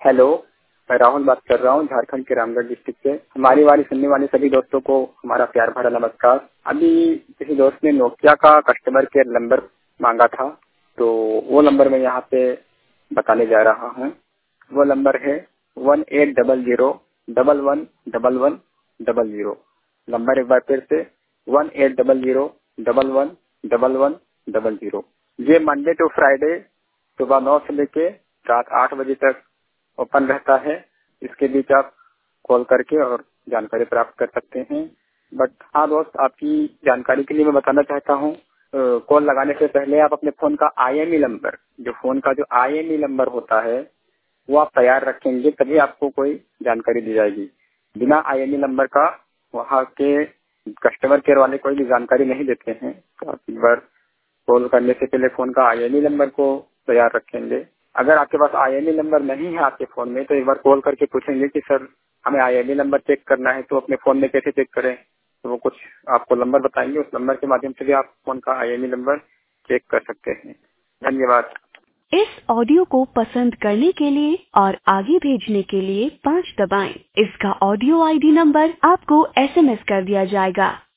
Hello, मैं राहुल बात कर रहा हूँ झारखंड के रामगढ़ डिस्ट्रिक्ट से। हमारी वाली सुनने वाले सभी दोस्तों को हमारा प्यार भरा नमस्कार। अभी किसी दोस्त ने नोकिया का कस्टमर केयर नंबर मांगा था, तो वो नंबर मैं यहाँ पे बताने जा रहा हूँ। वो नंबर है 1800111100। नंबर एक बार फिर से 1800111100। ये मंडे टू फ्राइडे सुबह 9 से लेके रात 8 बजे तक ओपन रहता है। इसके बीच आप कॉल करके और जानकारी प्राप्त कर सकते हैं। बट हाँ दोस्त, आपकी जानकारी के लिए मैं बताना चाहता हूँ, कॉल लगाने से पहले आप अपने फोन का IMEI नंबर, जो फोन का जो IMEI नंबर होता है वो आप तैयार रखेंगे, तभी आपको कोई जानकारी दी जाएगी। बिना IMEI नंबर का वहाँ के कस्टमर केयर वाले कोई भी जानकारी नहीं देते हैं। तो आप एक बार कॉल करने से पहले फोन का IMEI नंबर को तैयार रखेंगे। अगर आपके पास IMEI नंबर नहीं है आपके फोन में, तो एक बार कॉल करके पूछेंगे कि सर हमें IMEI नंबर चेक करना है, तो अपने फोन में कैसे चेक करें। तो वो कुछ आपको नंबर बताएंगे, उस नंबर के माध्यम से भी आप फोन का IMEI नंबर चेक कर सकते हैं। धन्यवाद। इस ऑडियो को पसंद करने के लिए और आगे भेजने के लिए 5 दबाएं। इसका ऑडियो ID नंबर आपको SMS कर दिया जाएगा।